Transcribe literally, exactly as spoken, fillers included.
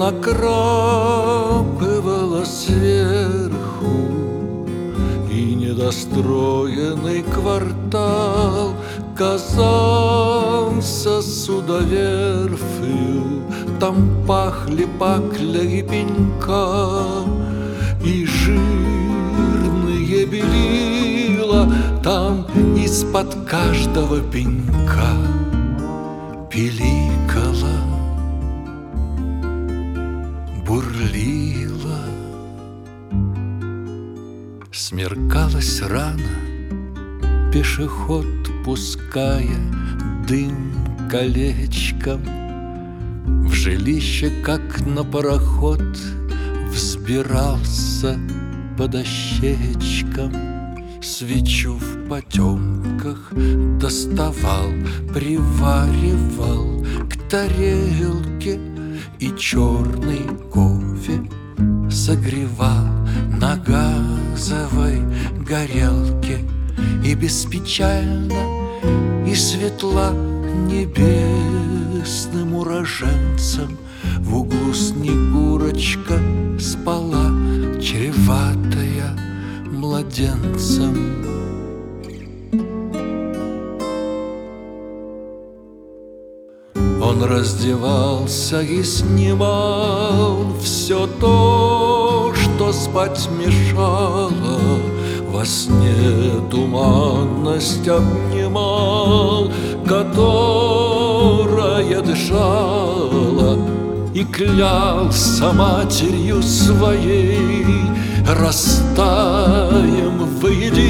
накрапывала сверху, и недостроенный квартал казался судоверфью. Там пахли пакля и пенька, и жирные белила. Там из-под каждого пенька пиликала, бурлила. Смеркалось рано, пешеход, пуская дым колечком, в жилище, как на пароход, взбирался по дощечкам. Свечу в потемках доставал, приваривал к тарелке, и черный кофе согревал на газовой горелке. И беспечально, и светла небесным уроженцем в углу Снегурочка спала, чреватая младенцем. Он раздевался и снимал все то, что спать мешало. Во сне туманность обнимал, которая дышала, и клялся матерью своей: растаем воедино